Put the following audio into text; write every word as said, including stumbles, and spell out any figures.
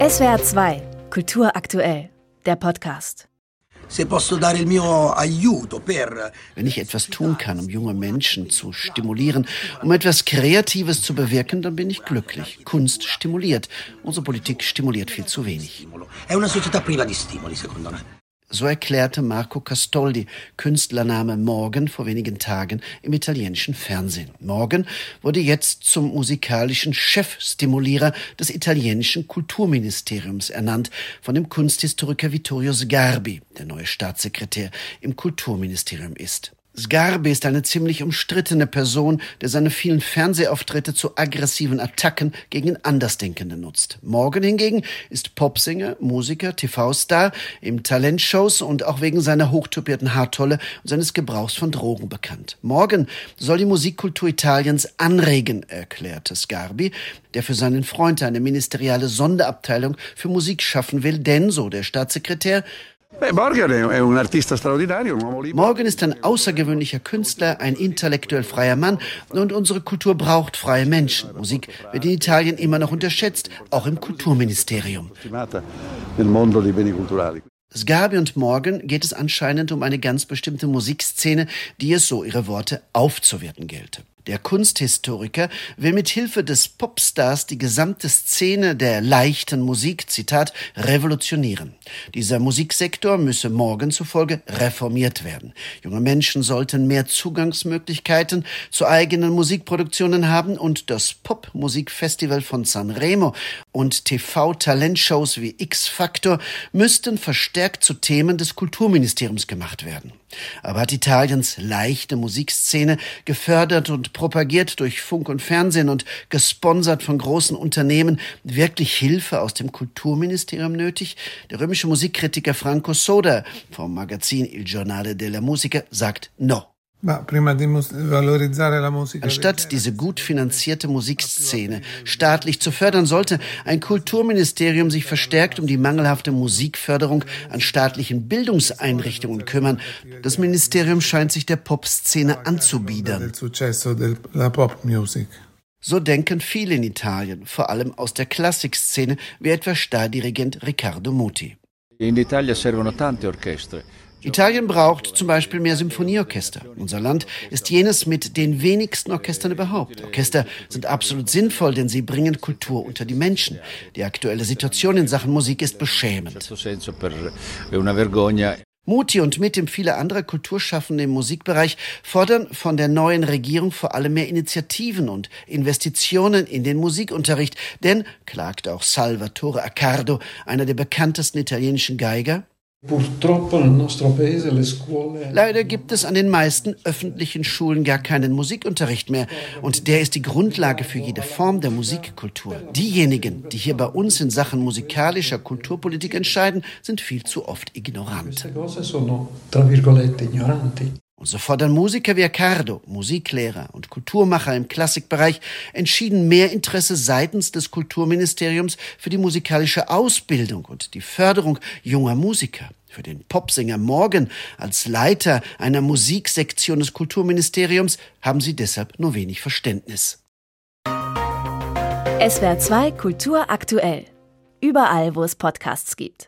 S W R zwei, Kultur aktuell, der Podcast. Wenn ich etwas tun kann, um junge Menschen zu stimulieren, um etwas Kreatives zu bewirken, dann bin ich glücklich. Kunst stimuliert. Unsere Politik stimuliert viel zu wenig. So erklärte Marco Castoldi, Künstlername Morgan, vor wenigen Tagen im italienischen Fernsehen. Morgan wurde jetzt zum musikalischen Chefstimulierer des italienischen Kulturministeriums ernannt, von dem Kunsthistoriker Vittorio Sgarbi, der neue Staatssekretär im Kulturministerium ist. Sgarbi ist eine ziemlich umstrittene Person, der seine vielen Fernsehauftritte zu aggressiven Attacken gegen Andersdenkende nutzt. Morgan hingegen ist Popsänger, Musiker, T V-Star, im Talentshows und auch wegen seiner hochtupierten Haartolle und seines Gebrauchs von Drogen bekannt. Morgan soll die Musikkultur Italiens anregen, erklärte Sgarbi, der für seinen Freund eine ministeriale Sonderabteilung für Musik schaffen will, denn, so der Staatssekretär, Morgan ist ein außergewöhnlicher Künstler, ein intellektuell freier Mann und unsere Kultur braucht freie Menschen. Musik wird in Italien immer noch unterschätzt, auch im Kulturministerium. Sgarbi und Morgan geht es anscheinend um eine ganz bestimmte Musikszene, die es, so ihre Worte, aufzuwerten gelte. Der Kunsthistoriker will mit Hilfe des Popstars die gesamte Szene der leichten Musik, Zitat, revolutionieren. Dieser Musiksektor müsse Morgan zufolge reformiert werden. Junge Menschen sollten mehr Zugangsmöglichkeiten zu eigenen Musikproduktionen haben und das Popmusikfestival von Sanremo und T V-Talentshows wie X-Factor müssten verstärkt zu Themen des Kulturministeriums gemacht werden. Aber hat Italiens leichte Musikszene, gefördert und propagiert durch Funk und Fernsehen und gesponsert von großen Unternehmen, wirklich Hilfe aus dem Kulturministerium nötig? Der römische Musikkritiker Franco Soda vom Magazin Il Giornale della Musica sagt no. Anstatt diese gut finanzierte Musikszene staatlich zu fördern, sollte ein Kulturministerium sich verstärkt um die mangelhafte Musikförderung an staatlichen Bildungseinrichtungen kümmern. Das Ministerium scheint sich der Popszene anzubiedern. So denken viele in Italien, vor allem aus der Klassikszene, wie etwa Stardirigent Riccardo Muti. In Italia servono tante orchestre. Italien braucht zum Beispiel mehr Symphonieorchester. Unser Land ist jenes mit den wenigsten Orchestern überhaupt. Orchester sind absolut sinnvoll, denn sie bringen Kultur unter die Menschen. Die aktuelle Situation in Sachen Musik ist beschämend. Muti und mit ihm viele andere Kulturschaffende im Musikbereich fordern von der neuen Regierung vor allem mehr Initiativen und Investitionen in den Musikunterricht. Denn, klagt auch Salvatore Accardo, einer der bekanntesten italienischen Geiger, leider gibt es an den meisten öffentlichen Schulen gar keinen Musikunterricht mehr. Und der ist die Grundlage für jede Form der Musikkultur. Diejenigen, die hier bei uns in Sachen musikalischer Kulturpolitik entscheiden, sind viel zu oft ignorant. Und so fordern Musiker wie Accardo, Musiklehrer und Kulturmacher im Klassikbereich entschieden mehr Interesse seitens des Kulturministeriums für die musikalische Ausbildung und die Förderung junger Musiker. Für den Popsänger Morgan als Leiter einer Musiksektion des Kulturministeriums haben sie deshalb nur wenig Verständnis. S W R zwei, Kultur aktuell. Überall, wo es Podcasts gibt.